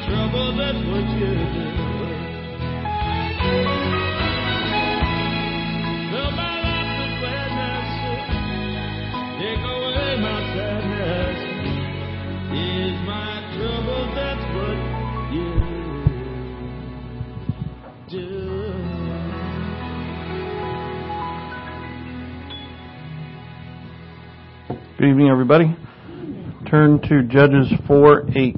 trouble, that's what you do. Fill my life with gladness, take away my sadness. Is my trouble, that's what you do. Good evening, everybody. Turn to Judges 4:8.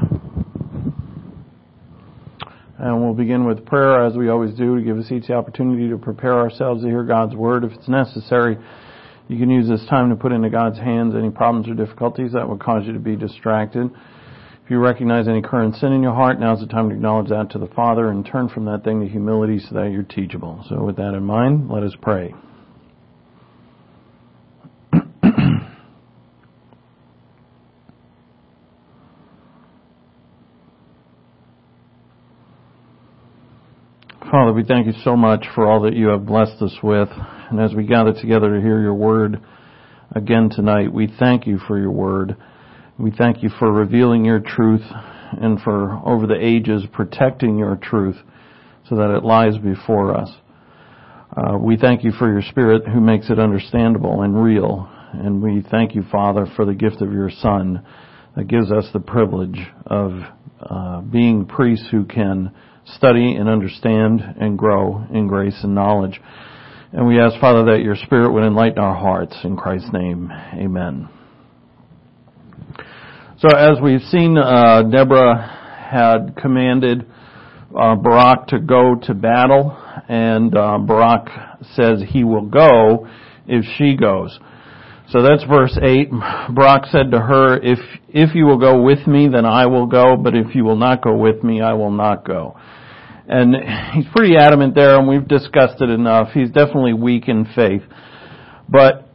And we'll begin with prayer, as we always do, to give us each the opportunity to prepare ourselves to hear God's Word. If it's necessary, you can use this time to put into God's hands any problems or difficulties that would cause you to be distracted. If you recognize any current sin in your heart, now's the time to acknowledge that to the Father and turn from that thing to humility so that you're teachable. So with that in mind, let us pray. Father, we thank you so much for all that you have blessed us with. And as we gather together to hear your word again tonight, we thank you for your word. We thank you for revealing your truth and for, over the ages, protecting your truth so that it lies before us. We thank you for your Spirit who makes it understandable and real. And we thank you, Father, for the gift of your Son that gives us the privilege of being priests who can study and understand and grow in grace and knowledge. And we ask, Father, that your Spirit would enlighten our hearts. In Christ's name, amen. So as we've seen, Deborah had commanded Barak to go to battle, and Barak says he will go if she goes. So that's verse 8. Barak said to her, if you will go with me, then I will go, but if you will not go with me, I will not go. And he's pretty adamant there, and we've discussed it enough. He's definitely weak in faith. But,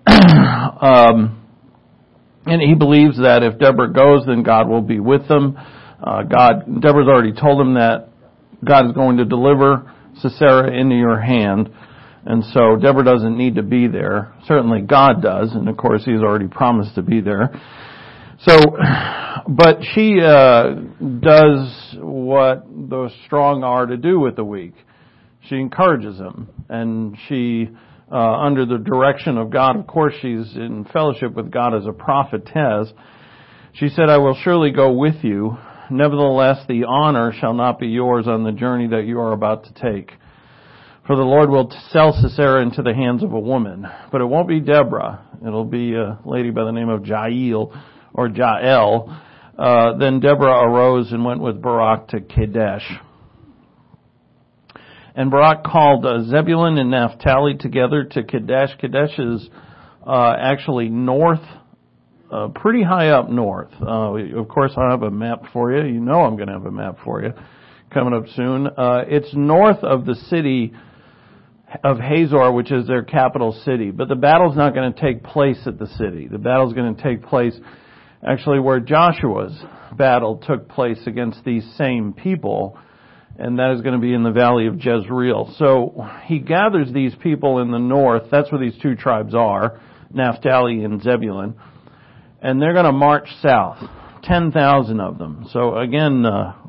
and he believes that if Deborah goes, then God will be with them. Deborah's already told him that God is going to deliver Sisera into your hand. And so Deborah doesn't need to be there. Certainly God does, and of course he's already promised to be there. So, but she does what the strong are to do with the weak. She encourages him, and she, under the direction of God, of course she's in fellowship with God as a prophetess, she said, I will surely go with you. Nevertheless, the honor shall not be yours on the journey that you are about to take. For the Lord will sell Sisera into the hands of a woman. But it won't be Deborah. It'll be a lady by the name of Jael, or Jael. Then Deborah arose and went with Barak to Kadesh. And Barak called Zebulun and Naphtali together to Kadesh. Kadesh is actually north, pretty high up north. Of course, I have a map for you. You know I'm going to have a map for you coming up soon. It's north of the city of Hazor, which is their capital city. But the battle's not going to take place at the city. The battle's going to take place actually where Joshua's battle took place against these same people, and that is going to be in the valley of Jezreel. So he gathers these people in the north. That's where these two tribes are, Naphtali and Zebulun. And they're going to march south, 10,000 of them. So again,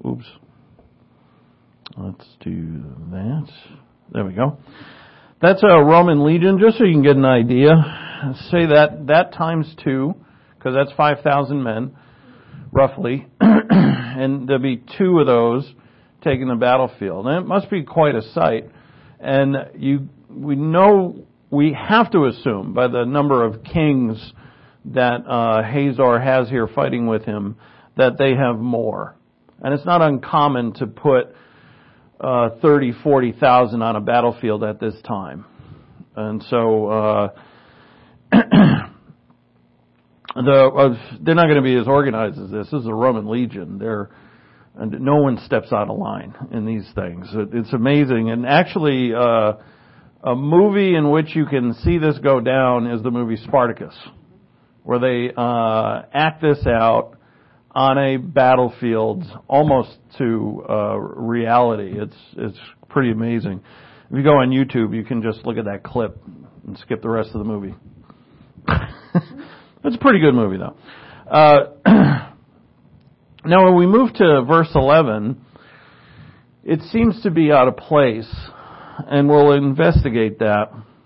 let's do that. There we go. That's a Roman legion, just so you can get an idea. Say that times 2, because that's 5,000 men, roughly. And there'll be 2 of those taking the battlefield. And it must be quite a sight. And we have to assume, by the number of kings that Hazor has here fighting with him, that they have more. And it's not uncommon to put 30,000, 40,000 on a battlefield at this time. And so they're not going to be as organized as this. This is a Roman legion. And no one steps out of line in these things. It's amazing. And actually, a movie in which you can see this go down is the movie Spartacus, where they act this out on a battlefield almost to reality. It's pretty amazing. If you go on YouTube, you can just look at that clip and skip the rest of the movie. It's a pretty good movie, though. Now, when we move to verse 11, it seems to be out of place, and we'll investigate that.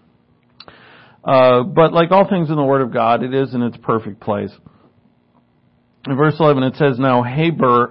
But like all things in the Word of God, it is in its perfect place. In verse 11 it says, Now Heber,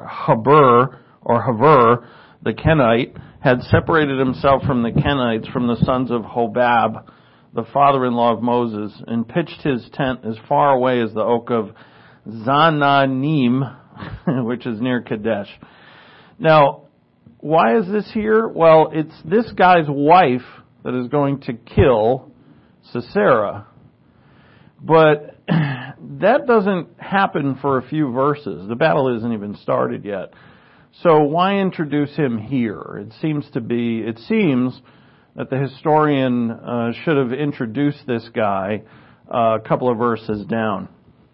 the Kenite, had separated himself from the Kenites, from the sons of Hobab, the father-in-law of Moses, and pitched his tent as far away as the oak of Zananim, which is near Kadesh. Now, why is this here? Well, it's this guy's wife that is going to kill Sisera. But that doesn't happen for a few verses. The battle isn't even started yet. So why introduce him here? It seems that the historian should have introduced this guy a couple of verses down.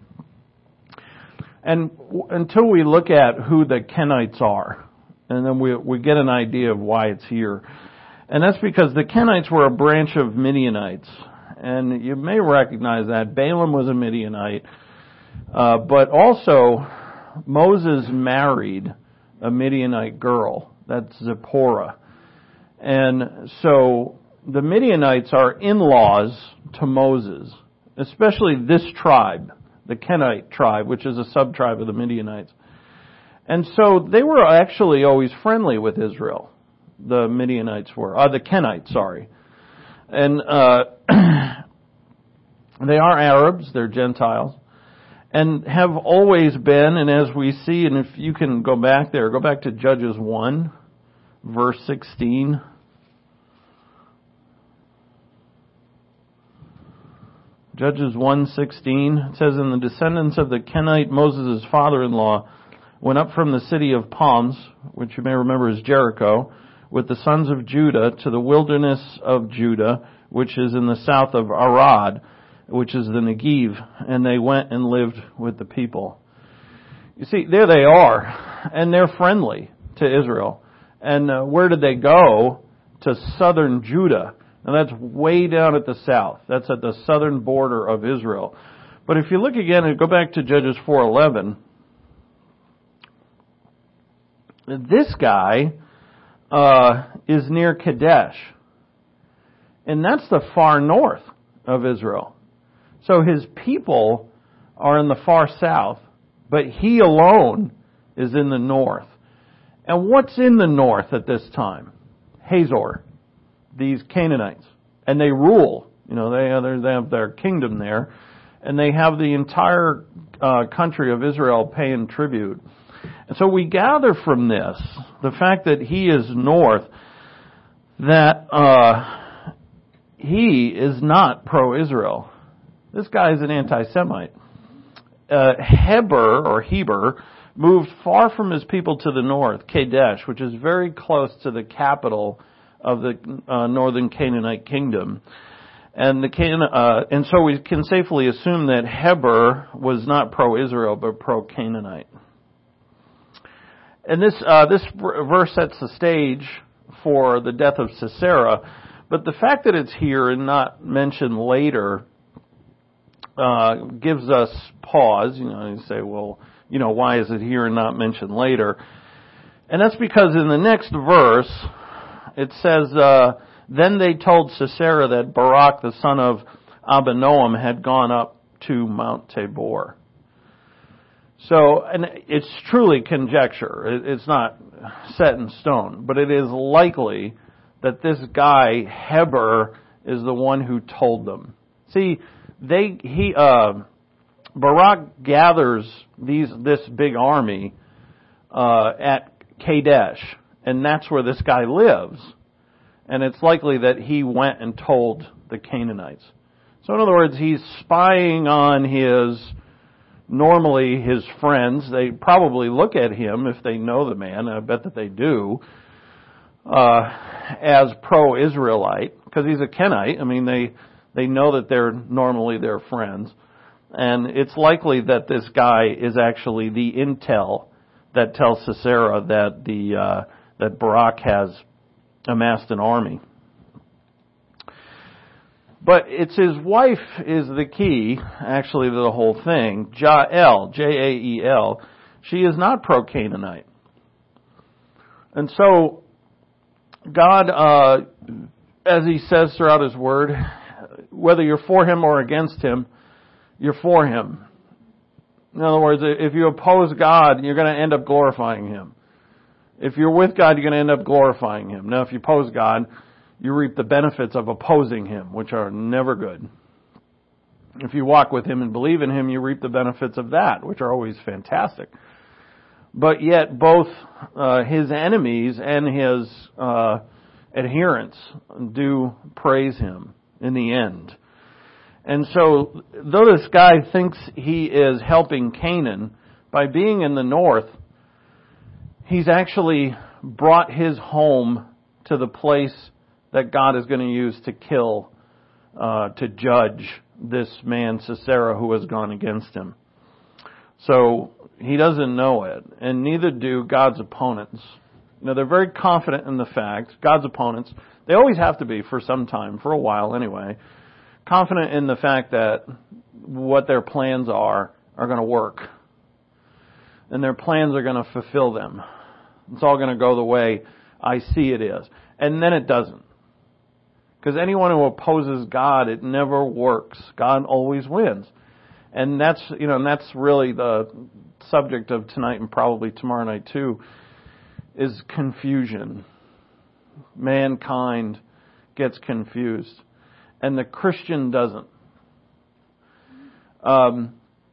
And until we look at who the Kenites are, and then we get an idea of why it's here. And that's because the Kenites were a branch of Midianites. And you may recognize that. Balaam was a Midianite. But also, Moses married a Midianite girl. That's Zipporah. And so, the Midianites are in-laws to Moses. Especially this tribe, the Kenite tribe, which is a sub-tribe of the Midianites. And so, they were actually always friendly with Israel. The Midianites were. The Kenites, sorry. And they are Arabs, they're Gentiles, and have always been, and as we see, and if you can go back to Judges 1, verse 16. Judges 1:16, it says, And the descendants of the Kenite, Moses' father-in-law, went up from the city of palms, which you may remember is Jericho, with the sons of Judah to the wilderness of Judah, which is in the south of Arad, which is the Negev, and they went and lived with the people. You see, there they are, and they're friendly to Israel. And where did they go? To southern Judah. And that's way down at the south. That's at the southern border of Israel. But if you look again and go back to Judges 4:11, this guy is near Kadesh. And that's the far north of Israel. So his people are in the far south, but he alone is in the north. And what's in the north at this time? Hazor, these Canaanites. And they rule. You know, they have their kingdom there. And they have the entire country of Israel paying tribute. And so we gather from this, the fact that he is north, that he is not pro-Israel. This guy is an anti-Semite. Heber moved far from his people to the north, Kadesh, which is very close to the capital of the northern Canaanite kingdom. And so we can safely assume that Heber was not pro-Israel, but pro-Canaanite. And this verse sets the stage for the death of Sisera, but the fact that it's here and not mentioned later gives us pause. You say, well, why is it here and not mentioned later? And that's because in the next verse, it says, Then they told Sisera that Barak, the son of Abinoam, had gone up to Mount Tabor. So, and it's truly conjecture. It's not set in stone, but it is likely that this guy, Heber, is the one who told them. See, Barak gathers this big army at Kadesh, and that's where this guy lives. And it's likely that he went and told the Canaanites. So in other words, he's spying on normally his friends. They probably look at him, if they know the man, I bet that they do, as pro-Israelite, because he's a Kenite. I mean, they know that they're normally their friends. And it's likely that this guy is actually the intel that tells Sisera that Barak has amassed an army. But it's his wife is the key, actually, to the whole thing. Jael, Jael, She is not pro-Canaanite. And so, God, as He says throughout His Word, whether you're for Him or against Him, you're for Him. In other words, if you oppose God, you're going to end up glorifying Him. If you're with God, you're going to end up glorifying Him. Now, if you oppose God, you reap the benefits of opposing Him, which are never good. If you walk with Him and believe in Him, you reap the benefits of that, which are always fantastic. But yet, both His enemies and His adherents do praise Him in the end. And so, though this guy thinks he is helping Canaan, by being in the north, he's actually brought his home to the place that God is going to use to kill, to judge this man Sisera who has gone against him. So he doesn't know it, and neither do God's opponents. They're very confident in the fact, God's opponents, they always have to be for some time, for a while anyway, confident in the fact that what their plans are going to work. And their plans are going to fulfill them. It's all going to go the way I see it is. And then it doesn't. Because anyone who opposes God, it never works. God always wins. And that's really the subject of tonight and probably tomorrow night too, is confusion. Mankind gets confused. And the Christian doesn't. On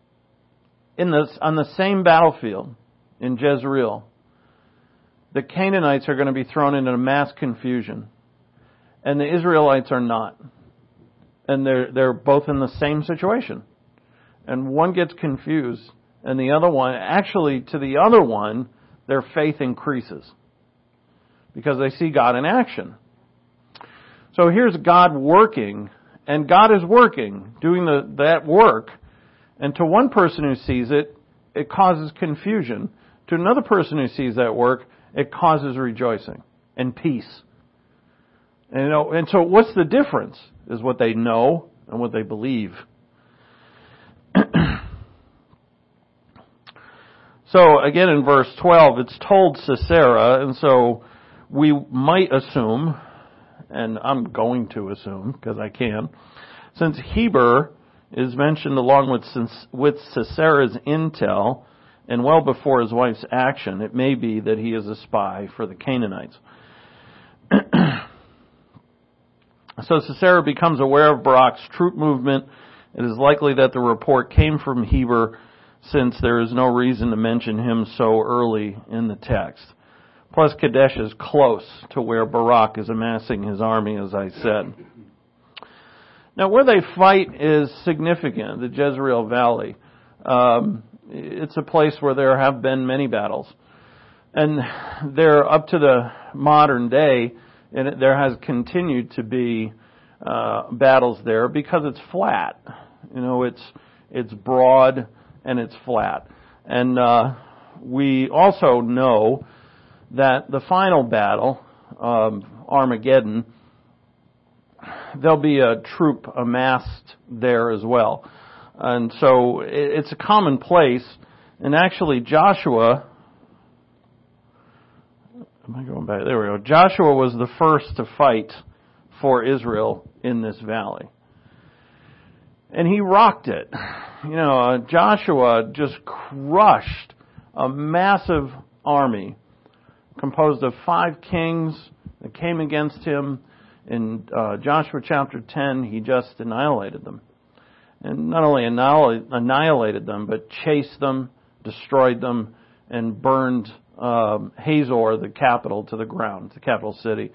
the same battlefield in Jezreel, the Canaanites are going to be thrown into mass confusion, and the Israelites are not. And they're both in the same situation. And one gets confused, and the other one, actually to the other one, their faith increases because they see God in action. So here's God working, and God is working, doing that work. And to one person who sees it, it causes confusion. To another person who sees that work, it causes rejoicing and peace. And so what's the difference? Is what they know and what they believe. So again in verse 12, it's told Sisera, and so we might assume, and I'm going to assume, because I can, since Heber is mentioned along with Sisera's intel, and well before his wife's action, it may be that he is a spy for the Canaanites. So Sisera becomes aware of Barak's troop movement. It is likely that the report came from Heber, since there is no reason to mention him so early in the text. Plus, Kadesh is close to where Barak is amassing his army, as I said. Now, where they fight is significant, the Jezreel Valley. It's a place where there have been many battles. And they're up to the modern day, and there has continued to be battles there because it's flat. It's broad and it's flat. And we also know that the final battle, Armageddon, there'll be a troop amassed there as well. And so it's a common place. And actually Joshua, am I going back? There we go. Joshua was the first to fight for Israel in this valley. And he rocked it. Joshua just crushed a massive army composed of 5 kings that came against him. In Joshua chapter 10, he just annihilated them. And not only annihilated them, but chased them, destroyed them, and burned Hazor, the capital, to the ground, the capital city.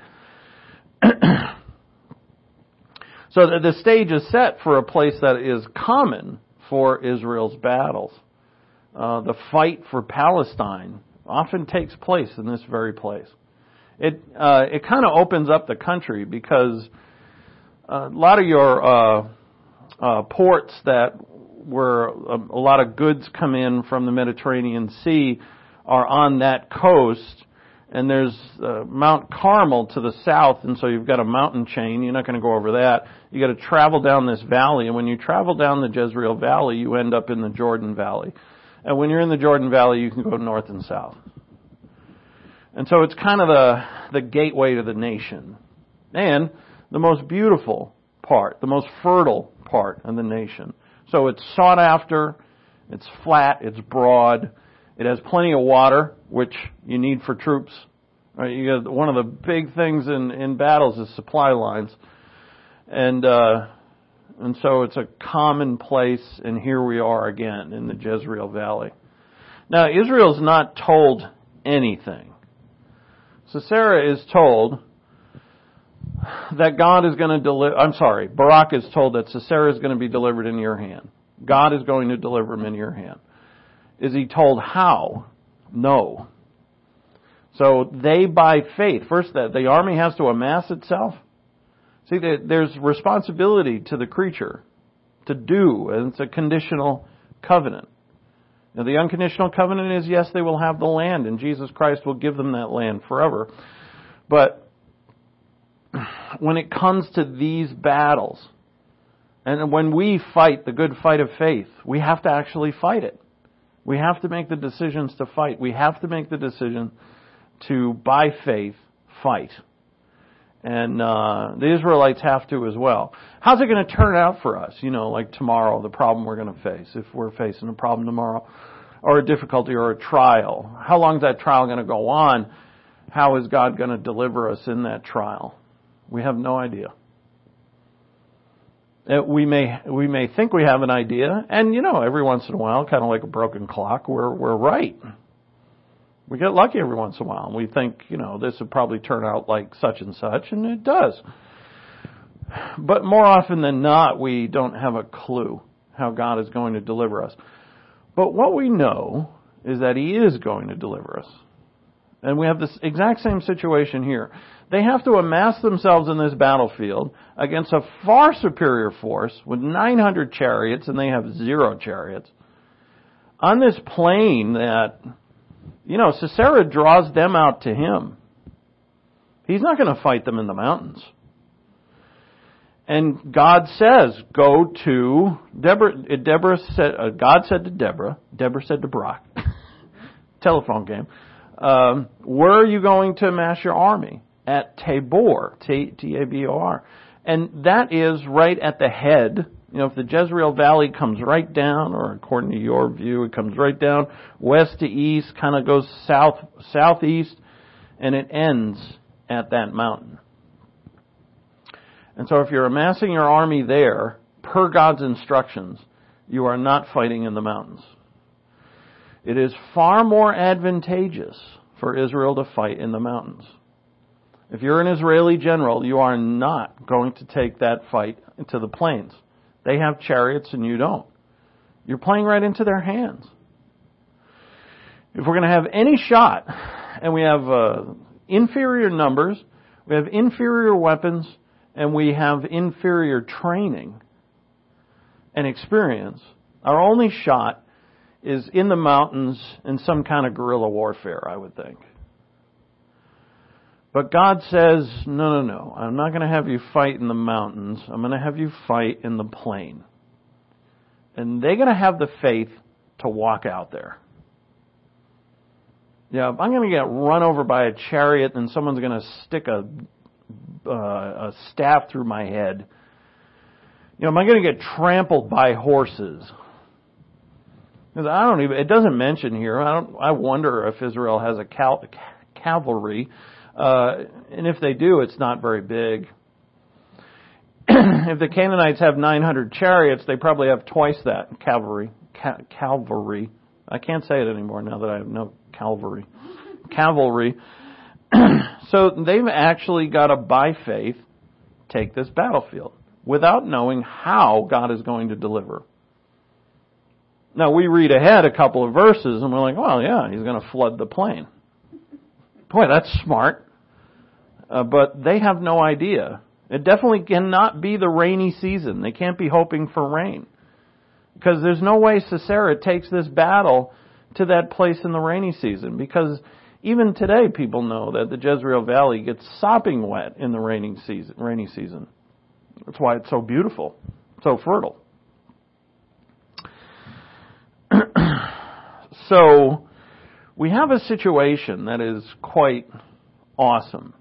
So the stage is set for a place that is common for Israel's battles. The fight for Palestine often takes place in this very place. It kind of opens up the country because a lot of your ports that where a lot of goods come in from the Mediterranean Sea are on that coast. And there's Mount Carmel to the south, and so you've got a mountain chain. You're not going to go over that. You got to travel down this valley, and when you travel down the Jezreel Valley, you end up in the Jordan Valley. And when you're in the Jordan Valley, you can go north and south. And so it's kind of the gateway to the nation. And the most beautiful part, the most fertile part of the nation. So it's sought after, it's flat, it's broad, it has plenty of water, which you need for troops. Right? You got one of the big things in battles is supply lines. And so it's a common place, and here we are again in the Jezreel Valley. Now, Israel's not told anything. Sisera is told that God is going to Barak is told that Sisera is going to be delivered into your hand. God is going to deliver him into your hand. Is he told how? No. So they, by faith, first that the army has to amass itself. See, there's responsibility to the creature to do, and it's a conditional covenant. Now, the unconditional covenant is, yes, they will have the land, and Jesus Christ will give them that land forever. But when it comes to these battles, and when we fight the good fight of faith, we have to actually fight it. We have to make the decisions to fight. We have to make the decision to, by faith, fight. And the Israelites have to as well. How's it going to turn out for us? Like tomorrow, the problem we're going to face, if we're facing a problem tomorrow, or a difficulty or a trial. How long is that trial going to go on? How is God going to deliver us in that trial? We have no idea. We may think we have an idea, and every once in a while, kind of like a broken clock, we're right. We get lucky every once in a while, and we think, this would probably turn out like such and such, and it does. But more often than not, we don't have a clue how God is going to deliver us. But what we know is that He is going to deliver us. And we have this exact same situation here. They have to amass themselves in this battlefield against a far superior force with 900 chariots, and they have 0 chariots. On this plain that, Sisera draws them out to him. He's not going to fight them in the mountains. And God says, go to Deborah. God said to Deborah said to Barak, telephone game, where are you going to amass your army? At Tabor, Tabor. And that is right at the head. If the Jezreel Valley comes right down, or according to your view, it comes right down west to east, kind of goes southeast, and it ends at that mountain. And so if you're amassing your army there, per God's instructions, you are not fighting in the mountains. It is far more advantageous for Israel to fight in the mountains. If you're an Israeli general, you are not going to take that fight to the plains. They have chariots and you don't. You're playing right into their hands. If we're going to have any shot, and we have inferior numbers, we have inferior weapons, and we have inferior training and experience, our only shot is in the mountains in some kind of guerrilla warfare, I would think. But God says, no, I'm not going to have you fight in the mountains. I'm going to have you fight in the plain. And they're going to have the faith to walk out there. Yeah, if I'm going to get run over by a chariot and someone's going to stick a staff through my head, am I going to get trampled by horses? Because it doesn't mention here. I wonder if Israel has a cavalry. And if they do, it's not very big. If the Canaanites have 900 chariots, they probably have twice that cavalry. I can't say it anymore now that I have no cavalry. So they've actually got to, by faith, take this battlefield without knowing how God is going to deliver. Now, we read ahead a couple of verses and we're like, well, yeah, He's going to flood the plain. Boy, that's smart. But they have no idea. It definitely cannot be the rainy season. They can't be hoping for rain. Because there's no way Sisera takes this battle to that place in the rainy season. Because even today people know that the Jezreel Valley gets sopping wet in the rainy season. That's why it's so beautiful, so fertile. So we have a situation that is quite awesome.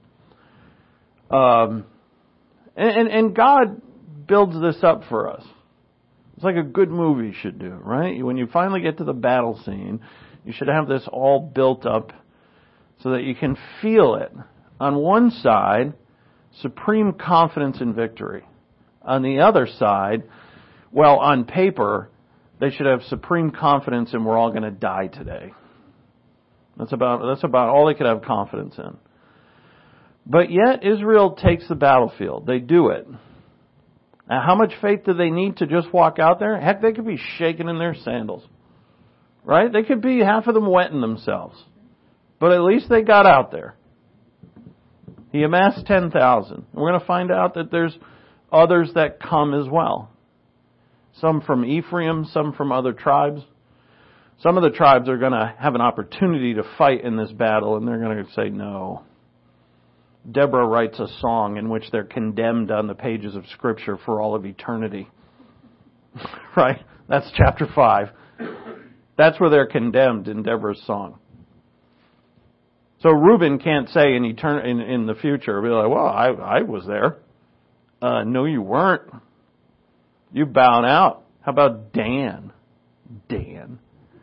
And God builds this up for us. It's like a good movie should do, right? When you finally get to the battle scene, you should have this all built up so that you can feel it. On one side, supreme confidence in victory. On the other side, well, on paper, they should have supreme confidence in we're all going to die today. That's about all they could have confidence in. But yet, Israel takes the battlefield. They do it. Now, how much faith do they need to just walk out there? Heck, they could be shaking in their sandals. Right? They could be half of them wetting themselves. But at least they got out there. He amassed 10,000. We're going to find out that there's others that come as well. Some from Ephraim, some from other tribes. Some of the tribes are going to have an opportunity to fight in this battle, and they're going to say no. Deborah writes a song in which they're condemned on the pages of Scripture for all of eternity. Right? That's chapter 5. That's where they're condemned in Deborah's song. So Reuben can't say in the future, be like, well, I was there. No, you weren't. You bowed out. How about Dan? Dan,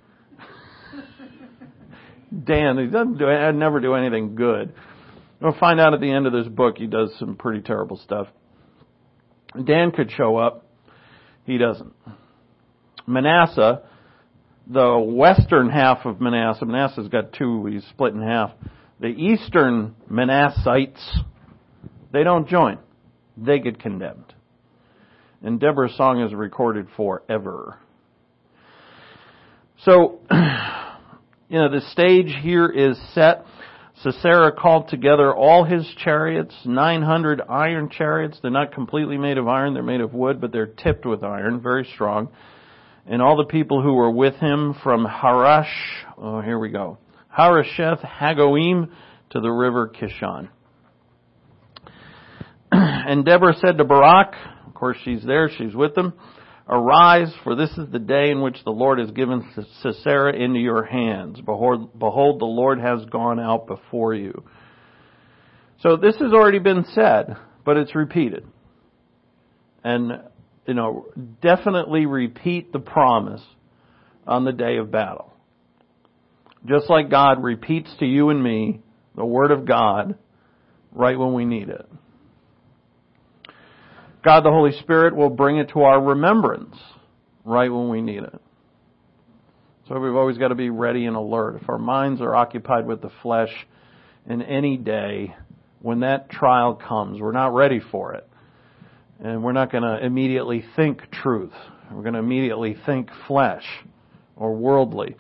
he I'd never do anything good. We'll find out at the end of this book he does some pretty terrible stuff. Dan could show up. He doesn't. Manasseh, the western half of Manasseh's got two, he's split in half. The eastern Manassites, they don't join. They get condemned. And Deborah's song is recorded forever. So, the stage here is set. Sisera called together all his chariots, 900 iron chariots. They're not completely made of iron, they're made of wood, but they're tipped with iron, very strong. And all the people who were with him from Harasheth Hagoim to the river Kishon. And Deborah said to Barak, of course she's there, she's with them, arise, for this is the day in which the Lord has given Sisera into your hands. Behold, the Lord has gone out before you. So this has already been said, but it's repeated. And, definitely repeat the promise on the day of battle. Just like God repeats to you and me the Word of God right when we need it. God the Holy Spirit will bring it to our remembrance right when we need it. So we've always got to be ready and alert. If our minds are occupied with the flesh in any day, when that trial comes, we're not ready for it. And we're not going to immediately think truth. We're going to immediately think flesh or worldly.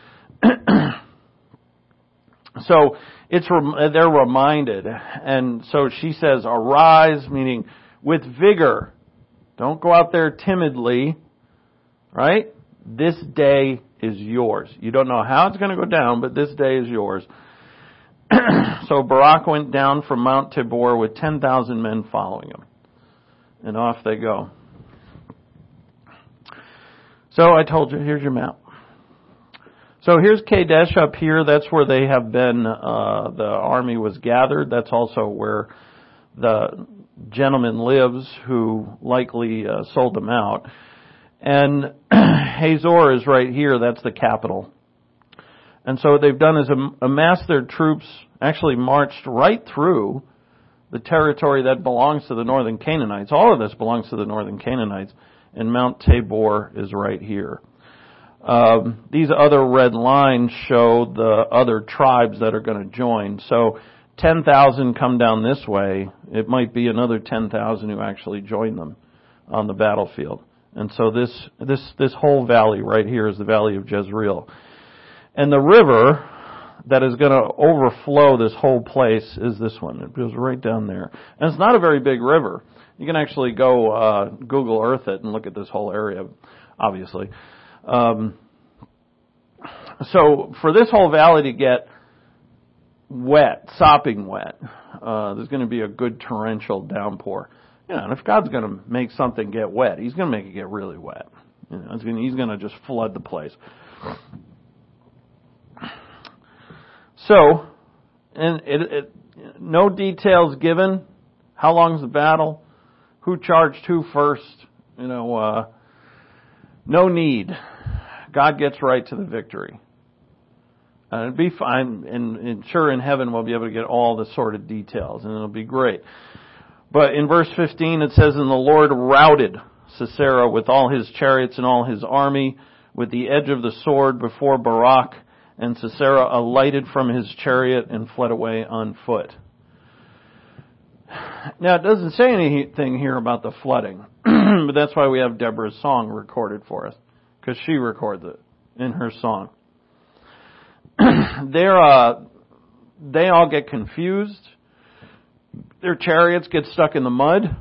So they're reminded. And so she says, arise, meaning with vigor. Don't go out there timidly, right? This day is yours. You don't know how it's going to go down, but this day is yours. So Barak went down from Mount Tabor with 10,000 men following him. And off they go. So I told you, here's your map. So here's Kadesh up here. That's where they have been, the army was gathered. That's also where the gentleman lives who likely sold them out. And Hazor is right here. That's the capital. And so what they've done is amassed their troops, actually marched right through the territory that belongs to the northern Canaanites. All of this belongs to the northern Canaanites. And Mount Tabor is right here. These other red lines show the other tribes that are going to join. So 10,000 come down this way. It might be another 10,000 who actually join them on the battlefield. And so this whole valley right here is the valley of Jezreel. And the river that is going to overflow this whole place is this one. It goes right down there. And it's not a very big river. You can actually go Google Earth it and look at this whole area, obviously. So for this whole valley to get wet, sopping wet, there's going to be a good torrential downpour. And if God's going to make something get wet, He's going to make it get really wet. He's going to just flood the place. So, and no details given. How long's the battle? Who charged who first? No need. God gets right to the victory. It'd be fine, and sure in heaven we'll be able to get all the sort of details, and it'll be great. But in verse 15 it says, "And the Lord routed Sisera with all his chariots and all his army with the edge of the sword before Barak, and Sisera alighted from his chariot and fled away on foot." Now it doesn't say anything here about the flooding, but that's why we have Deborah's song recorded for us, because she records it in her song. They all get confused. Their chariots get stuck in the mud,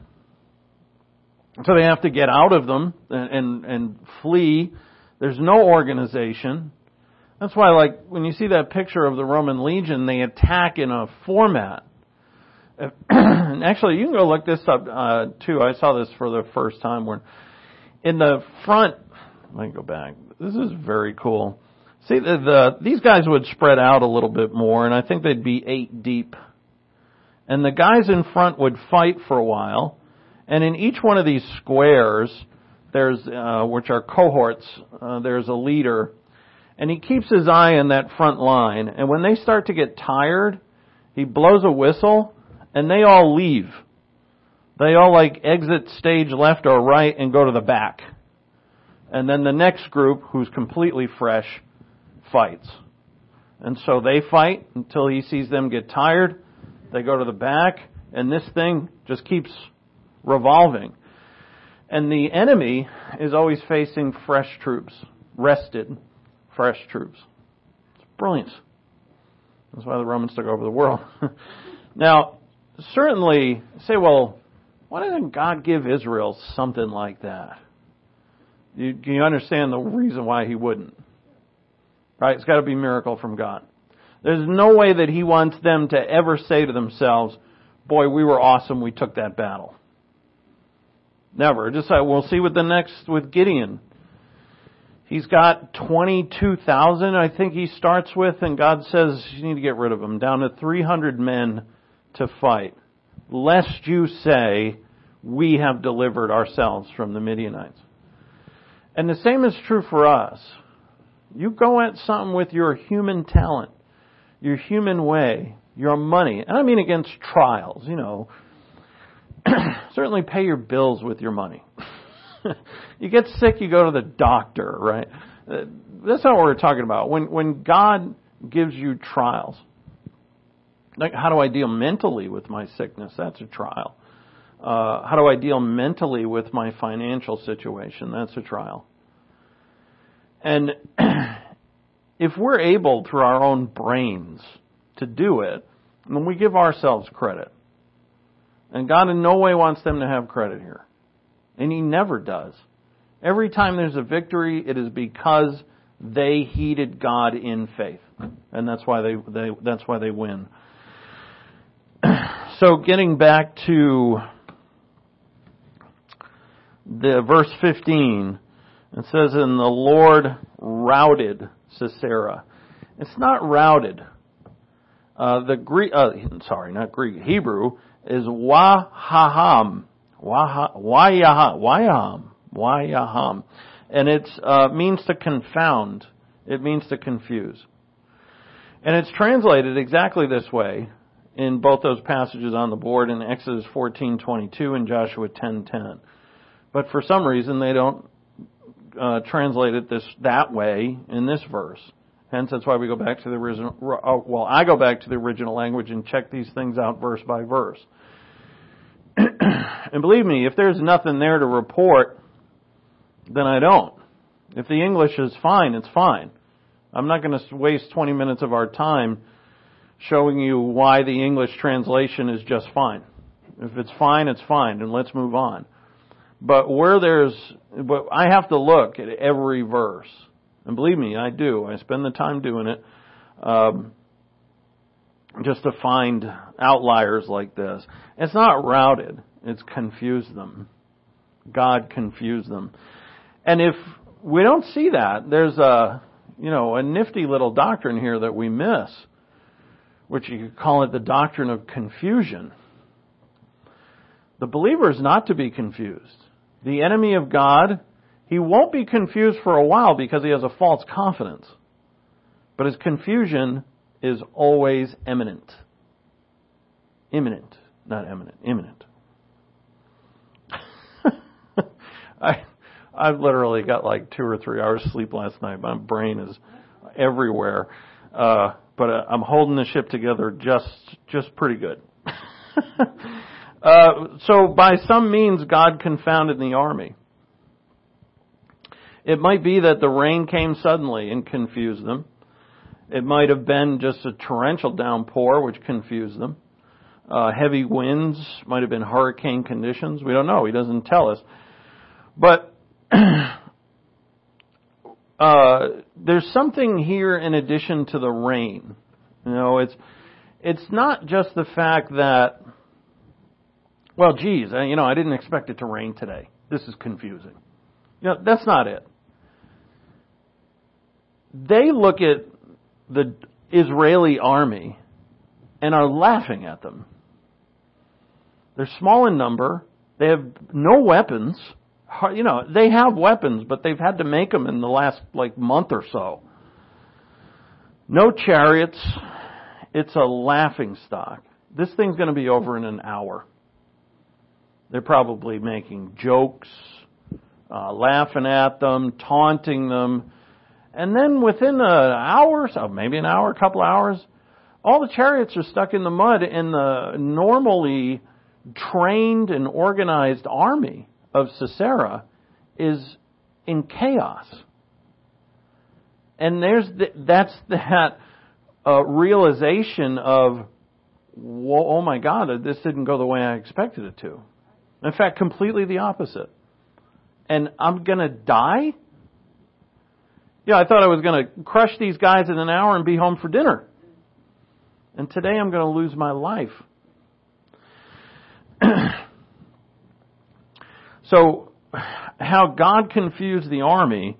so they have to get out of them and flee. There's no organization. That's why, like, when you see that picture of the Roman legion, they attack in a format. And actually, you can go look this up too. I saw this for the first time. Where in the front, let me go back. This is very cool. See, these guys would spread out a little bit more, and I think they'd be 8 deep. And the guys in front would fight for a while, and in each one of these squares, there's which are cohorts, there's a leader, and he keeps his eye on that front line. And when they start to get tired, he blows a whistle, and they all leave. They all exit stage left or right and go to the back. And then the next group, who's completely fresh, fights. And so they fight until he sees them get tired. They go to the back, and this thing just keeps revolving. And the enemy is always facing fresh troops, rested, fresh troops. It's brilliant. That's why the Romans took over the world. Now, certainly, say, well, why didn't God give Israel something like that? Can you understand the reason why He wouldn't? Right? It's got to be a miracle from God. There's no way that He wants them to ever say to themselves, boy, we were awesome, we took that battle. Never. Just like we'll see with Gideon. He's got 22,000, I think he starts with, and God says you need to get rid of them, down to 300 men to fight, lest you say, we have delivered ourselves from the Midianites. And the same is true for us. You go at something with your human talent, your human way, your money, and I mean against trials, certainly pay your bills with your money. You get sick, you go to the doctor, right? That's not what we're talking about. When God gives you trials, like how do I deal mentally with my sickness? That's a trial. How do I deal mentally with my financial situation? That's a trial. And if we're able, through our own brains, to do it, then we give ourselves credit. And God in no way wants them to have credit here. And He never does. Every time there's a victory, it is because they heeded God in faith. And that's why they win. So getting back to the verse 15, it says, "And the Lord routed Sisera." It's not routed. Hebrew is wahaham. Wayaham. And it means to confound. It means to confuse. And it's translated exactly this way in both those passages on the board in Exodus 14:22 and Joshua 10:10. But for some reason they don't translate it that way in this verse. Hence, that's why we go back to the original. I go back to the original language and check these things out verse by verse. And believe me, if there's nothing there to report, then I don't. If the English is fine, it's fine. I'm not going to waste 20 minutes of our time showing you why the English translation is just fine. If it's fine, it's fine, and let's move on. But I have to look at every verse. And believe me, I do. I spend the time doing it just to find outliers like this. It's not routed. It's confused them. God confused them. And if we don't see that, there's a nifty little doctrine here that we miss. which you could call it the doctrine of confusion. The believer is not to be confused. The enemy of God, he won't be confused for a while because he has a false confidence. But his confusion is always imminent. Imminent, not eminent, imminent. I've literally got like 2 or 3 hours sleep last night. My brain is everywhere. But I'm holding the ship together just pretty good. So by some means, God confounded the army. It might be that the rain came suddenly and confused them. It might have been just a torrential downpour which confused them. Heavy winds might have been hurricane conditions. We don't know. He doesn't tell us. But there's something here in addition to the rain. You know, it's not just the fact that, well, geez, I didn't expect it to rain today. This is confusing. That's not it. They look at the Israeli army and are laughing at them. They're small in number. They have no weapons. They have weapons, but they've had to make them in the last month or so. No chariots. It's a laughing stock. This thing's going to be over in an hour. They're probably making jokes, laughing at them, taunting them. And then within an hour, so maybe an hour, a couple hours, all the chariots are stuck in the mud, and the normally trained and organized army of Sisera is in chaos. And that's that realization of, oh my God, this didn't go the way I expected it to. In fact, completely the opposite. And I'm going to die? I thought I was going to crush these guys in an hour and be home for dinner. And today I'm going to lose my life. So, how God confused the army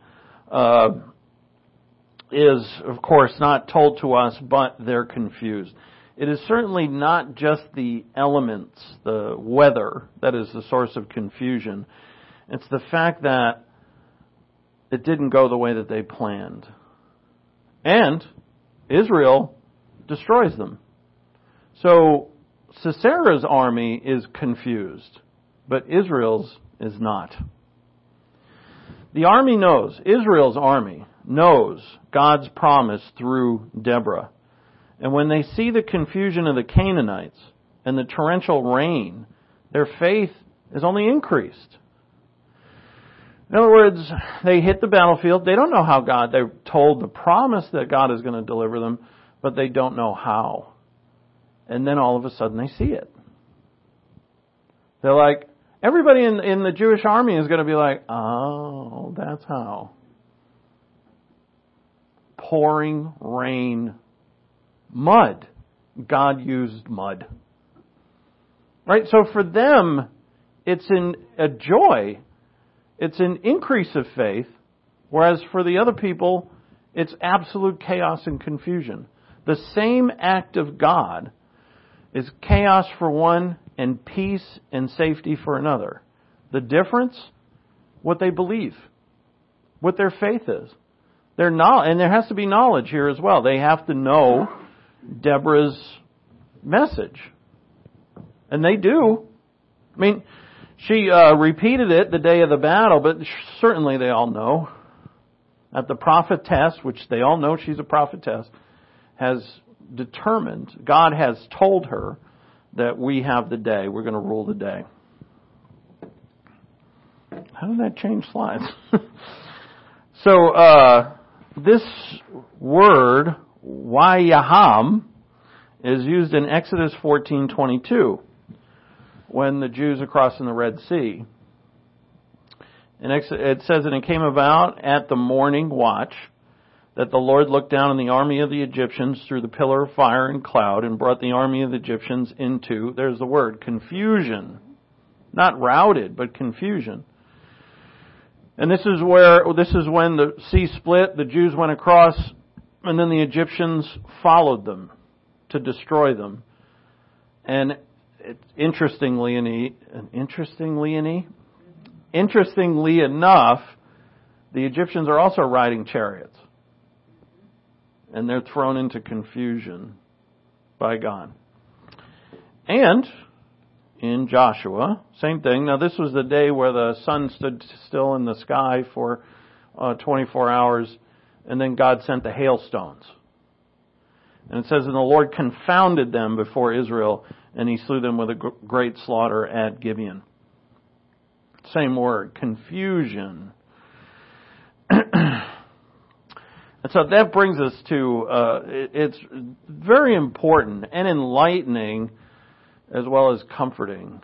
is, of course, not told to us, but they're confused. It is certainly not just the elements, the weather, that is the source of confusion. It's the fact that it didn't go the way that they planned. And Israel destroys them. So Sisera's army is confused, but Israel's is not. The army knows, Israel's army knows God's promise through Deborah. And when they see the confusion of the Canaanites and the torrential rain, their faith is only increased. In other words, they hit the battlefield. They don't know how they're told the promise that God is going to deliver them, but they don't know how. And then all of a sudden they see it. They're like, everybody in the Jewish army is going to be like, oh, that's how. Pouring rain, mud. God used mud. Right? So for them, it's a joy. It's an increase of faith, whereas for the other people, it's absolute chaos and confusion. The same act of God is chaos for one and peace and safety for another. The difference? What they believe. What their faith is. And there has to be knowledge here as well. They have to know Deborah's message. And they do. I mean, she repeated it the day of the battle, but certainly they all know that the prophetess, which they all know she's a prophetess, has determined, God has told her that we have the day. We're going to rule the day. How did that change slides? So, this word, Wayaham, is used in Exodus 14:22. When the Jews are crossing the Red Sea. And it says, and it came about at the morning watch that the Lord looked down on the army of the Egyptians through the pillar of fire and cloud and brought the army of the Egyptians into, there's the word, confusion. Not routed, but confusion. And this is when the sea split, the Jews went across, and then the Egyptians followed them. to destroy them. And interestingly enough, the Egyptians are also riding chariots. And they're thrown into confusion by God. And in Joshua, same thing. Now this was the day where the sun stood still in the sky for 24 hours, and then God sent the hailstones. And it says, and the Lord confounded them before Israel, and he slew them with a great slaughter at Gibeon. Same word, confusion. And so that brings us to, it's very important and enlightening as well as comforting.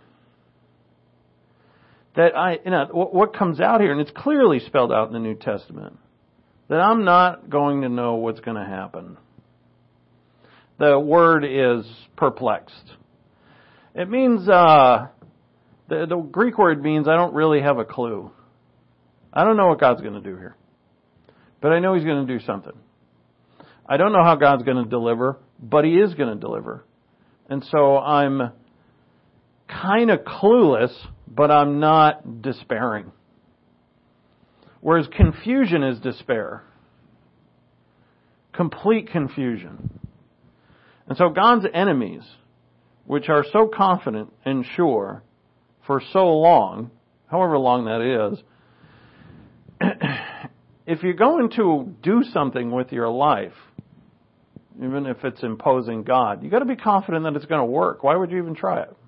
That what comes out here, and it's clearly spelled out in the New Testament, that I'm not going to know what's going to happen. The word is perplexed. It means, the Greek word means I don't really have a clue. I don't know what God's going to do here. But I know He's going to do something. I don't know how God's going to deliver, but He is going to deliver. And so I'm kind of clueless, but I'm not despairing. Whereas confusion is despair. Complete confusion. And so God's enemies, which are so confident and sure for so long, however long that is, if you're going to do something with your life, even if it's imposing God, you've got to be confident that it's going to work. Why would you even try it?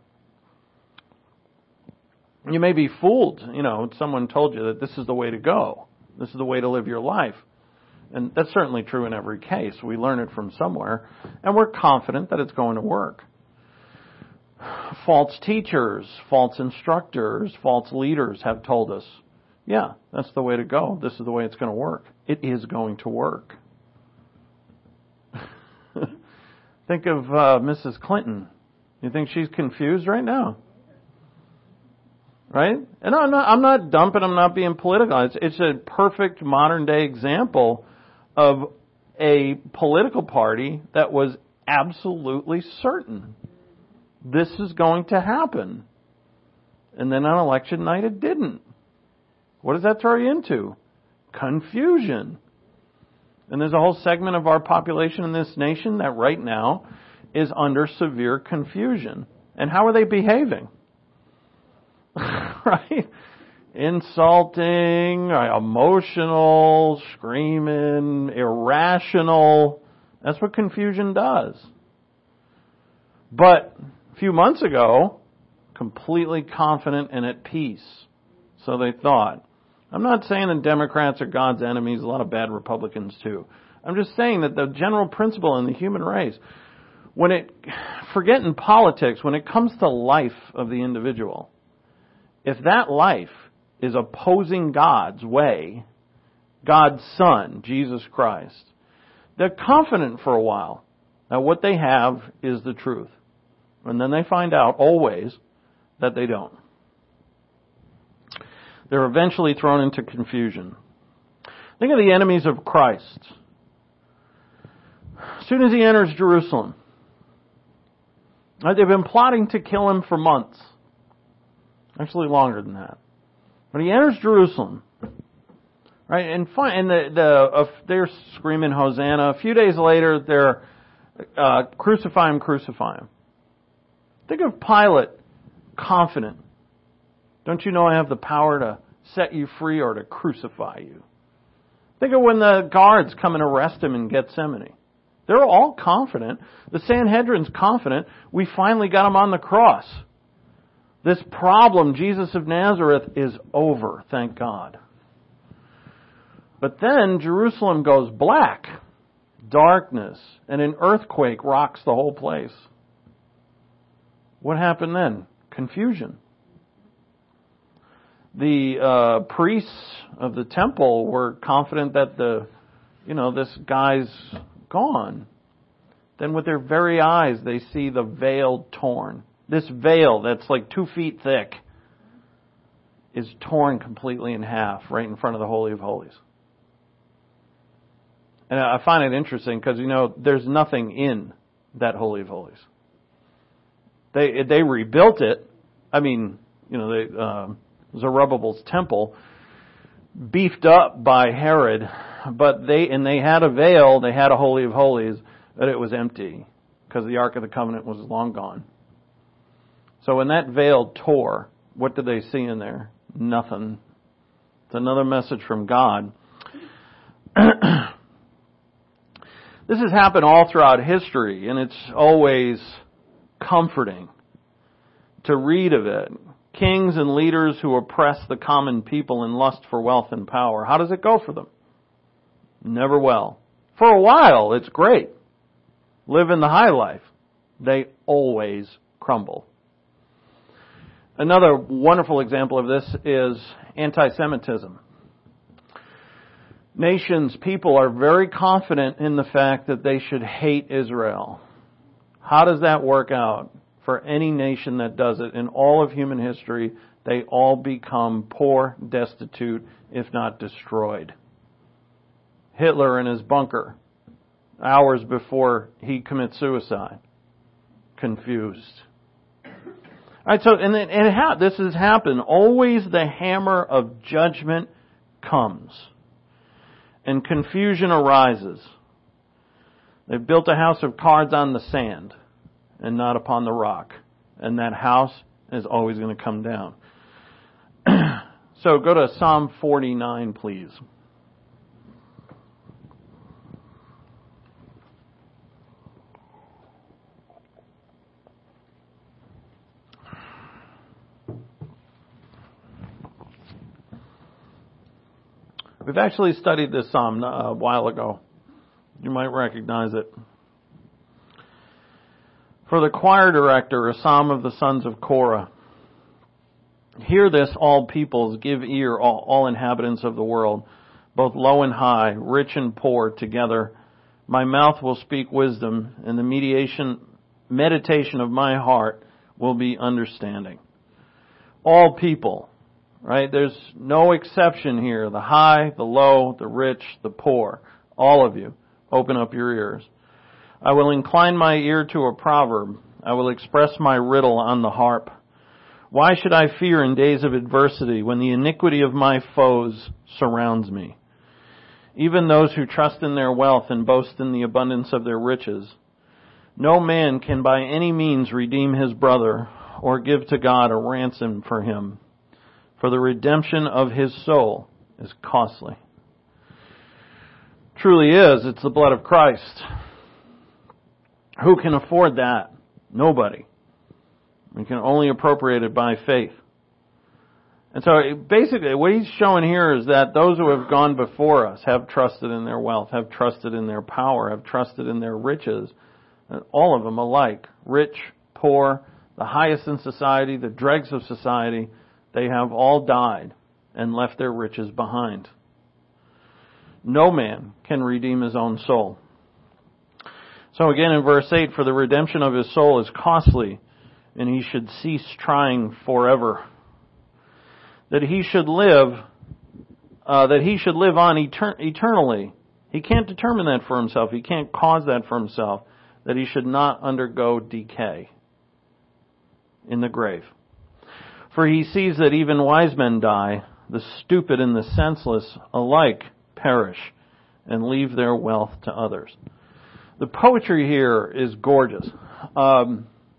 You may be fooled. Someone told you that this is the way to go. This is the way to live your life. And that's certainly true in every case. We learn it from somewhere, and we're confident that it's going to work. False teachers, false instructors, false leaders have told us, yeah, that's the way to go. This is the way it's going to work. It is going to work. Think of Mrs. Clinton. You think she's confused right now? Right? And I'm not dumping, I'm not being political. It's a perfect modern day example of a political party that was absolutely certain this is going to happen. And then on election night it didn't. What does that throw you into? Confusion. And there's a whole segment of our population in this nation that right now is under severe confusion. And how are they behaving? Right? Insulting, emotional, screaming, irrational. That's what confusion does. But a few months ago, completely confident and at peace. So they thought. I'm not saying that Democrats are God's enemies. A lot of bad Republicans too. I'm just saying that the general principle in the human race, forget in politics, when it comes to life of the individual, if that life is opposing God's way, God's Son, Jesus Christ, they're confident for a while that what they have is the truth. And then they find out always that they don't. They're eventually thrown into confusion. Think of the enemies of Christ. As soon as He enters Jerusalem, they've been plotting to kill Him for months. Actually longer than that. But He enters Jerusalem, right? And they're screaming Hosanna. A few days later, they're crucify Him, crucify Him. Think of Pilate, confident. Don't you know I have the power to set you free or to crucify you? Think of when the guards come and arrest Him in Gethsemane. They're all confident. The Sanhedrin's confident. We finally got Him on the cross. This problem, Jesus of Nazareth, is over, thank God. But then Jerusalem goes black, darkness, and an earthquake rocks the whole place. What happened then? Confusion. The priests of the temple were confident that this guy's gone. Then with their very eyes they see the veil torn. This veil that's like 2 feet thick is torn completely in half right in front of the Holy of Holies. And I find it interesting because, there's nothing in that Holy of Holies. They rebuilt it. I mean, Zerubbabel's temple, beefed up by Herod, but they had a veil, they had a Holy of Holies, but it was empty because the Ark of the Covenant was long gone. So when that veil tore, what did they see in there? Nothing. It's another message from God. This has happened all throughout history, and it's always comforting to read of it. Kings and leaders who oppress the common people in lust for wealth and power. How does it go for them? Never well. For a while, it's great. Live in the high life. They always crumble. Another wonderful example of this is anti-Semitism. Nations, people are very confident in the fact that they should hate Israel. How does that work out? For any nation that does it, in all of human history, they all become poor, destitute, if not destroyed. Hitler in his bunker, hours before he commits suicide, confused. All right, so this has happened. Always the hammer of judgment comes, and confusion arises. They've built a house of cards on the sand and not upon the rock. And that house is always going to come down. So go to Psalm 49, please. We've actually studied this psalm a while ago. You might recognize it. For the choir director, a psalm of the sons of Korah. Hear this, all peoples, give ear, all inhabitants of the world, both low and high, rich and poor, together. My mouth will speak wisdom, and the meditation of my heart will be understanding. All people, right? There's no exception here. The high, the low, the rich, the poor. All of you, open up your ears. I will incline my ear to a proverb. I will express my riddle on the harp. Why should I fear in days of adversity when the iniquity of my foes surrounds me? Even those who trust in their wealth and boast in the abundance of their riches. No man can by any means redeem his brother or give to God a ransom for him. For the redemption of his soul is costly. Truly is. It's the blood of Christ. Who can afford that? Nobody. We can only appropriate it by faith. And so basically what he's showing here is that those who have gone before us have trusted in their wealth, have trusted in their power, have trusted in their riches. And all of them alike. Rich, poor, the highest in society, the dregs of society, they have all died and left their riches behind. No man can redeem his own soul. So again in verse 8, for the redemption of his soul is costly, and he should cease trying forever. That he should live on eternally. He can't determine that for himself. He can't cause that for himself. That he should not undergo decay in the grave. For he sees that even wise men die, the stupid and the senseless alike perish and leave their wealth to others. The poetry here is gorgeous. Has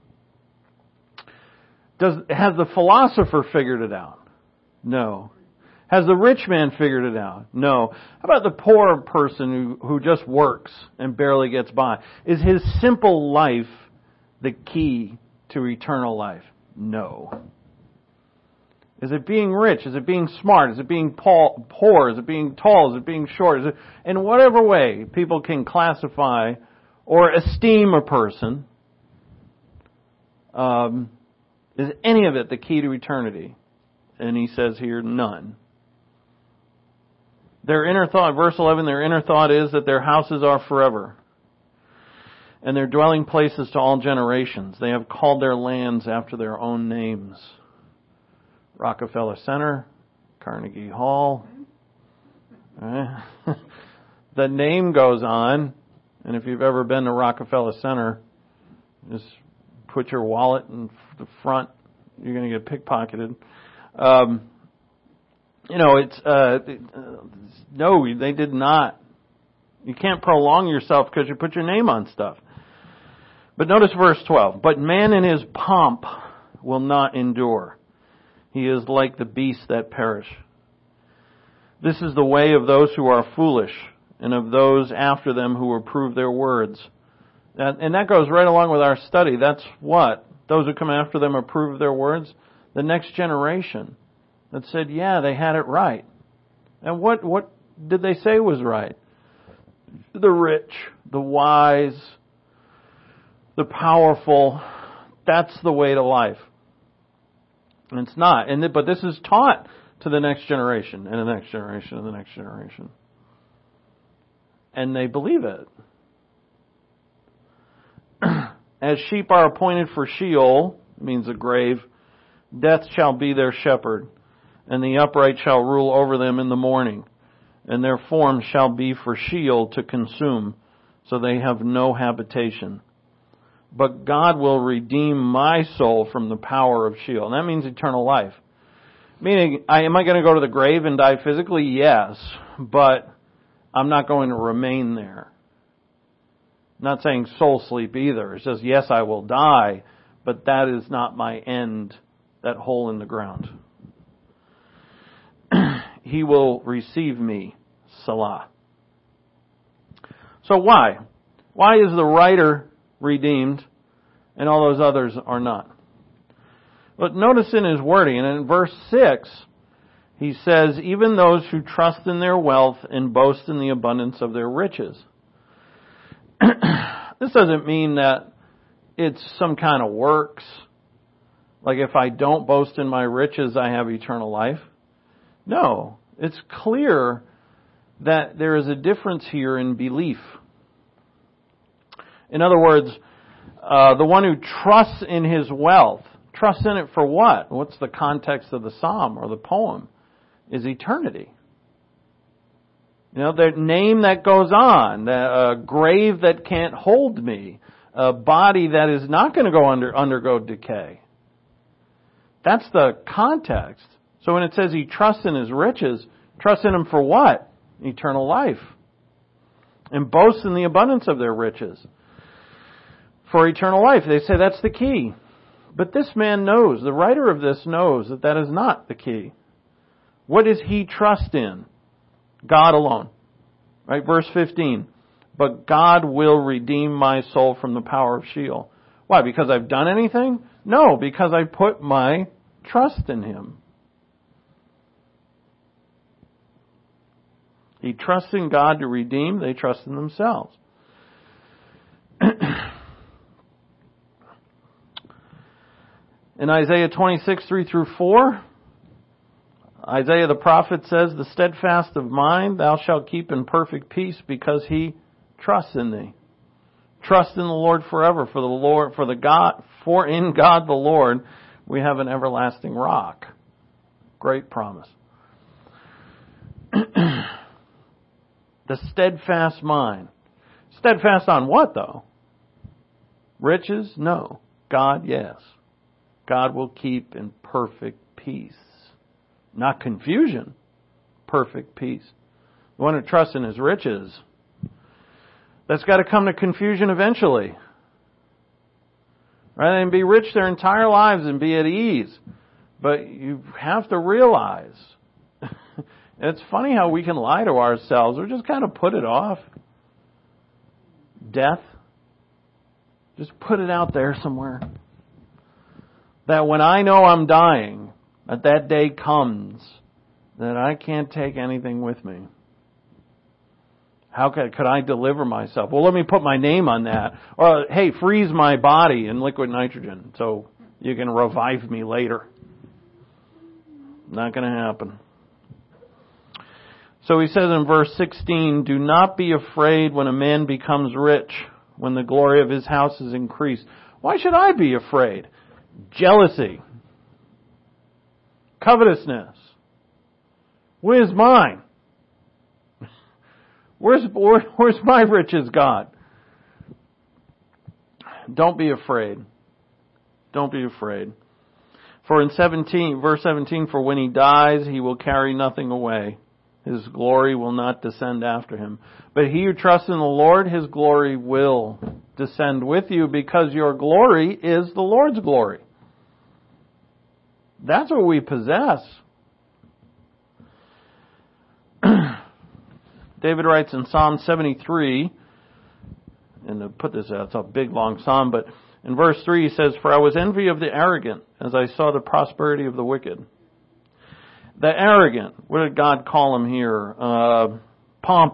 the philosopher figured it out? No. Has the rich man figured it out? No. How about the poor person who just works and barely gets by? Is his simple life the key to eternal life? No. Is it being rich? Is it being smart? Is it being poor? Is it being tall? Is it being short? In whatever way people can classify or esteem a person, is any of it the key to eternity? And he says here, none. Their inner thought, verse 11, their inner thought is that their houses are forever, and their dwelling places to all generations. They have called their lands after their own names. Rockefeller Center, Carnegie Hall. The name goes on, and if you've ever been to Rockefeller Center, Just put your wallet in the front. You're going to get pickpocketed. No, they did not. You can't prolong yourself because you put your name on stuff. But notice verse 12. But man in his pomp will not endure. He is like the beasts that perish. This is the way of those who are foolish, and of those after them who approve their words. And that goes right along with our study. That's what? Those who come after them approve their words? The next generation that said, yeah, they had it right. And what did they say was right? The rich, the wise, the powerful, that's the way to life. And it's not. But this is taught to the next generation, and the next generation, and the next generation. And they believe it. As sheep are appointed for Sheol, means a grave, death shall be their shepherd, and the upright shall rule over them in the morning, and their form shall be for Sheol to consume, so they have no habitation. But God will redeem my soul from the power of Sheol. And that means eternal life. Meaning, am I going to go to the grave and die physically? Yes, but I'm not going to remain there. Not saying soul sleep either. It says, yes, I will die, but that is not my end, that hole in the ground. He will receive me, Salah. So why? Why is the writer redeemed and all those others are not? But notice in his wording, and in verse 6, he says, even those who trust in their wealth and boast in the abundance of their riches. This doesn't mean that it's some kind of works. Like if I don't boast in my riches, I have eternal life. No, it's clear that there is a difference here in belief. In other words, the one who trusts in his wealth, trusts in it for what? What's the context of the psalm or the poem? Is eternity. You know, the name that goes on, a grave that can't hold me, a body that is not going to undergo decay. That's the context. So when it says he trusts in his riches, trusts in them for what? Eternal life. And boasts in the abundance of their riches. For eternal life. They say that's the key. But this man knows, the writer of this knows that that is not the key. What does he trust in? God alone. Right? Verse 15. But God will redeem my soul from the power of Sheol. Why? Because I've done anything? No, because I put my trust in Him. He trusts in God to redeem. They trust in themselves. In Isaiah 26, 3-4, Isaiah the prophet says, the steadfast of mind thou shalt keep in perfect peace because he trusts in thee. Trust in the Lord forever, for in God the Lord we have an everlasting rock. Great promise. The steadfast mind. Steadfast on what though? Riches? No. God, yes. God will keep in perfect peace. Not confusion. Perfect peace. The one who trusts in his riches, that's got to come to confusion eventually. Rather than be rich their entire lives and be at ease. But you have to realize, it's funny how we can lie to ourselves or just kind of put it off. Death. Just put it out there somewhere. That when I know I'm dying, that day comes that I can't take anything with me. How could I deliver myself? Well, let me put my name on that. Or, hey, freeze my body in liquid nitrogen so you can revive me later. Not going to happen. So he says in verse 16, do not be afraid when a man becomes rich, when the glory of his house is increased. Why should I be afraid? Jealousy. Covetousness. Where's mine? Where's my riches, God? Don't be afraid. Don't be afraid. For in verse 17, for when he dies, he will carry nothing away. His glory will not descend after him. But he who trusts in the Lord, his glory will descend with you, because your glory is the Lord's glory. That's what we possess. David writes in Psalm 73, and to put this out, it's a big long psalm, but in verse 3 he says, for I was envy of the arrogant as I saw the prosperity of the wicked. The arrogant, what did God call him here? Pomp.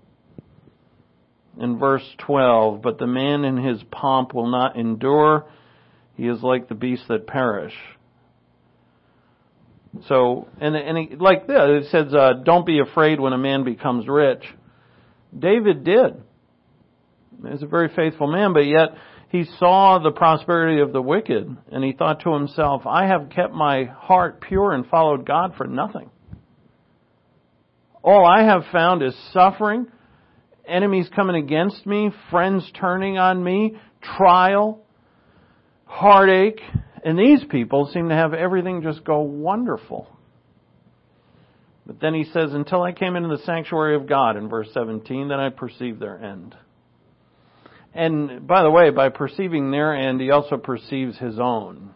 In verse 12, but the man in his pomp will not endure. He is like the beasts that perish. So, like this, it says, don't be afraid when a man becomes rich. David did. He's a very faithful man, but yet he saw the prosperity of the wicked, and he thought to himself, I have kept my heart pure and followed God for nothing. All I have found is suffering, enemies coming against me, friends turning on me, trial, heartache, and these people seem to have everything just go wonderful. But then he says, until I came into the sanctuary of God, in verse 17, then I perceived their end. And by the way, by perceiving their end, he also perceives his own.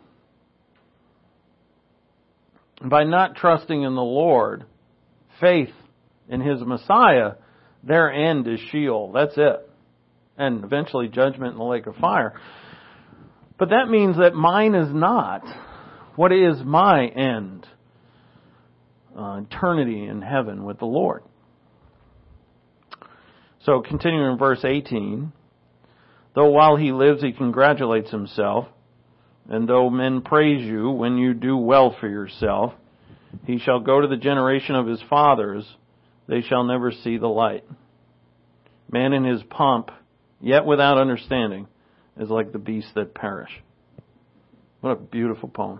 By not trusting in the Lord, faith in his Messiah, their end is Sheol. That's it. And eventually judgment in the lake of fire. But that means that mine is not. What is my end? Eternity in heaven with the Lord. So continuing in verse 18, though while he lives he congratulates himself, and though men praise you when you do well for yourself, he shall go to the generation of his fathers, they shall never see the light. Man in his pomp, yet without understanding, is like the beasts that perish. What a beautiful poem.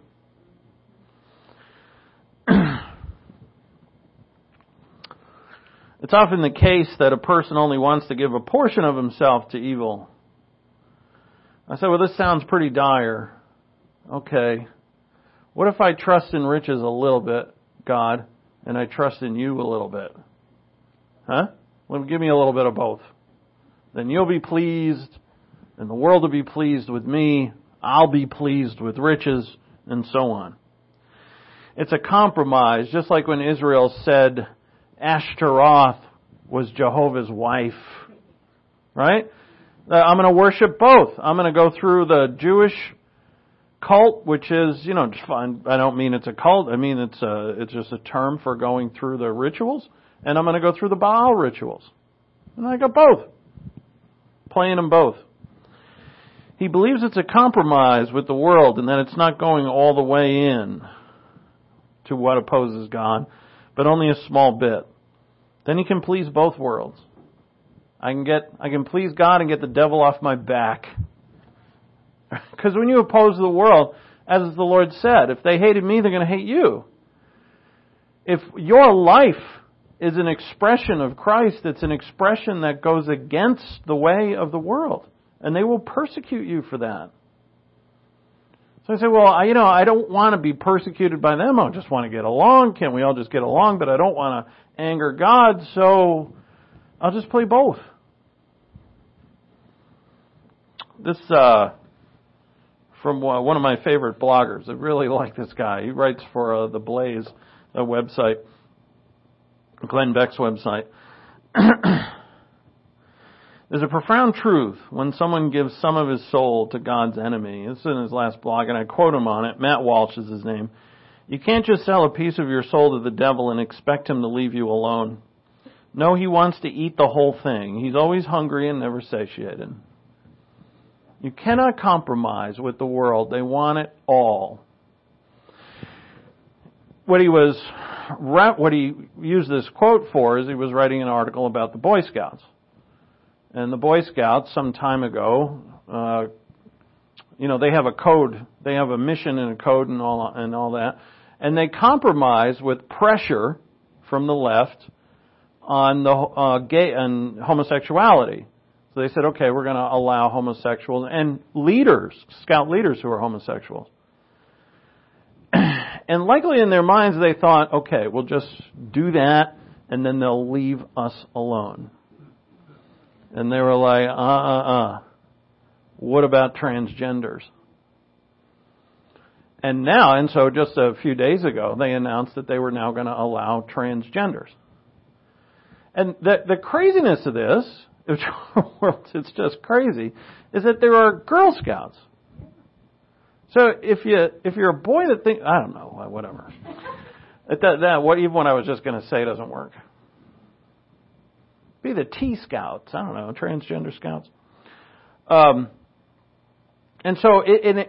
It's often the case that a person only wants to give a portion of himself to evil. I said, well, this sounds pretty dire. Okay. What if I trust in riches a little bit, God, and I trust in you a little bit? Huh? Well, give me a little bit of both. Then you'll be pleased, and the world will be pleased with me. I'll be pleased with riches, and so on. It's a compromise, just like when Israel said Ashtaroth was Jehovah's wife. Right? I'm going to worship both. I'm going to go through the Jewish cult, which is, just fine. I don't mean it's a cult. I mean it's just a term for going through the rituals. And I'm going to go through the Baal rituals. And I got both. Playing them both. He believes it's a compromise with the world and that it's not going all the way in to what opposes God, but only a small bit. Then he can please both worlds. I can please God and get the devil off my back. Because when you oppose the world, as the Lord said, if they hated me, they're going to hate you. If your life is an expression of Christ, it's an expression that goes against the way of the world. And they will persecute you for that. So I say, well, I don't want to be persecuted by them. I just want to get along. Can't we all just get along? But I don't want to anger God, so I'll just play both. This, from one of my favorite bloggers. I really like this guy. He writes for The Blaze, a website, Glenn Beck's website. There's a profound truth when someone gives some of his soul to God's enemy. This is in his last blog, and I quote him on it. Matt Walsh is his name. You can't just sell a piece of your soul to the devil and expect him to leave you alone. No, he wants to eat the whole thing. He's always hungry and never satiated. You cannot compromise with the world. They want it all. What he used this quote for is he was writing an article about the Boy Scouts. And the Boy Scouts, some time ago, they have a code. They have a mission and a code and all that. And they compromise with pressure from the left on the gay and homosexuality. So they said, okay, we're going to allow homosexuals and leaders, scout leaders who are homosexuals. And likely in their minds they thought, okay, we'll just do that and then they'll leave us alone. And they were like, what about transgenders? And so just a few days ago, they announced that they were now going to allow transgenders. And the craziness of this, it's just crazy, is that there are Girl Scouts. So if you're a boy that thinks, I don't know, whatever. Even what I was just going to say doesn't work. Be the T Scouts, I don't know, transgender scouts. And so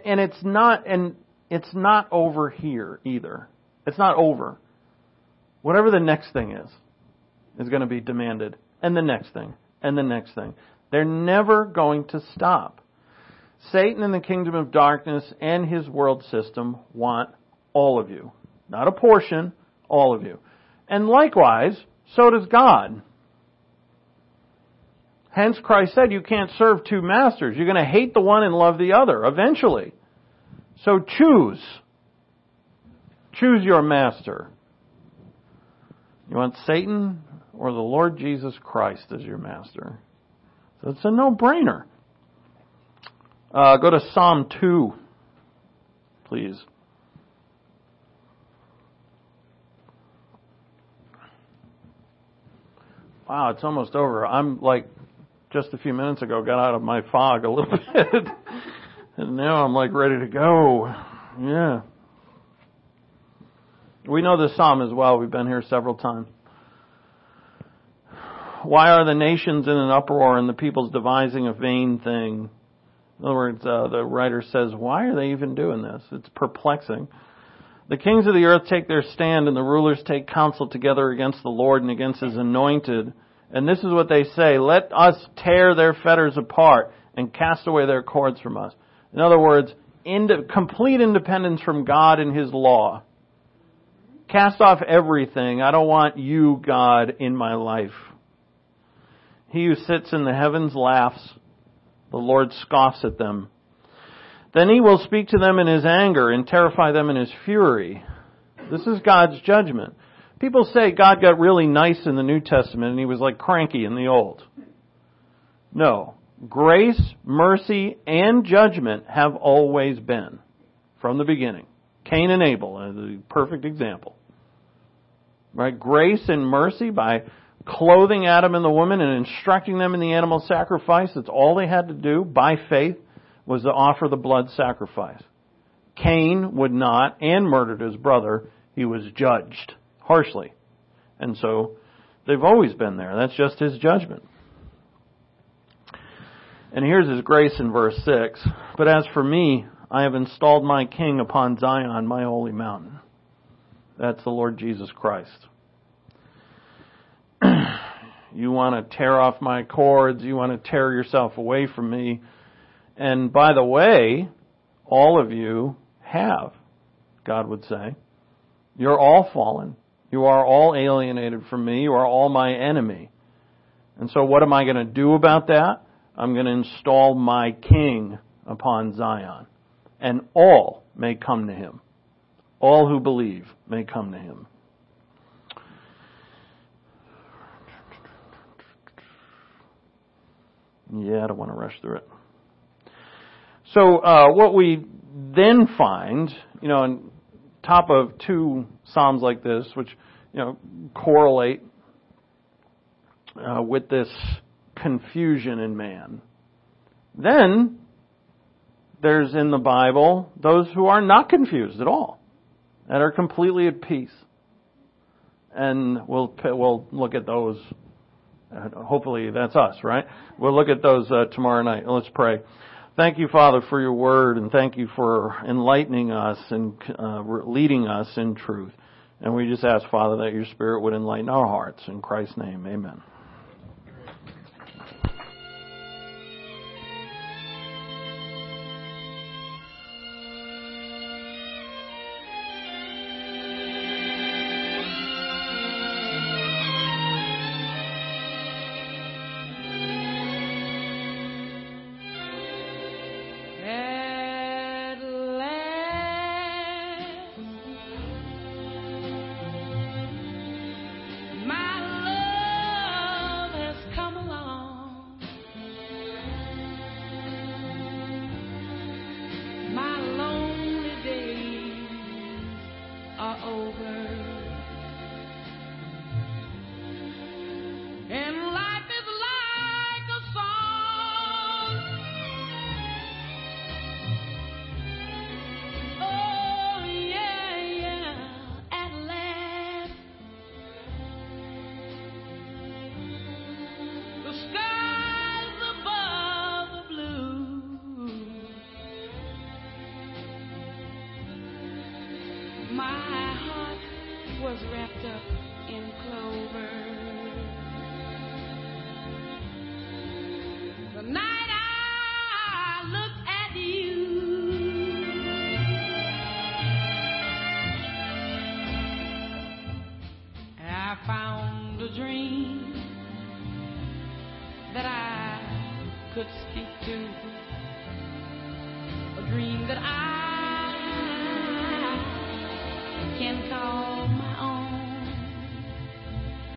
it's not over here either. It's not over. Whatever the next thing is going to be demanded, and the next thing, and the next thing. They're never going to stop. Satan and the kingdom of darkness and his world system want all of you. Not a portion, all of you. And likewise, so does God. Hence Christ said you can't serve two masters. You're going to hate the one and love the other eventually. So choose. Choose your master. You want Satan or the Lord Jesus Christ as your master? So it's a no-brainer. Go to Psalm 2, please. Wow, it's almost over. I'm like, just a few minutes ago, got out of my fog a little bit. And now I'm like ready to go. Yeah. We know this psalm as well. We've been here several times. Why are the nations in an uproar and the peoples devising a vain thing? In other words, the writer says, why are they even doing this? It's perplexing. The kings of the earth take their stand and the rulers take counsel together against the Lord and against His anointed. And this is what they say, let us tear their fetters apart and cast away their cords from us. In other words, complete independence from God and His law. Cast off everything. I don't want you, God, in my life. He who sits in the heavens laughs. The Lord scoffs at them. Then He will speak to them in His anger and terrify them in His fury. This is God's judgment. People say God got really nice in the New Testament and He was like cranky in the Old. No. Grace, mercy, and judgment have always been from the beginning. Cain and Abel are the perfect example. Right? Grace and mercy by clothing Adam and the woman and instructing them in the animal sacrifice. That's all they had to do by faith was to offer the blood sacrifice. Cain would not and murdered his brother. He was judged harshly. And so they've always been there. That's just His judgment. And here's His grace in verse 6. But as for me, I have installed my King upon Zion, my holy mountain. That's the Lord Jesus Christ. You want to tear off my cords. You want to tear yourself away from me. And by the way, all of you have, God would say. You're all fallen. You are all alienated from me. You are all my enemy. And so what am I going to do about that? I'm going to install my King upon Zion. And all may come to Him. All who believe may come to Him. Yeah, I don't want to rush through it. So what we then find, on top of two psalms like this, which correlate with this confusion in man, then there's in the Bible those who are not confused at all, that are completely at peace, and we'll look at those. Hopefully that's us, right? We'll look at those tomorrow night. Let's pray. Thank you, Father, for your word, and thank you for enlightening us and leading us in truth. And we just ask, Father, that your Spirit would enlighten our hearts. In Christ's name, amen. my heart was wrapped up in clover. The night I looked at you, I found a dream that I could speak to, a dream that I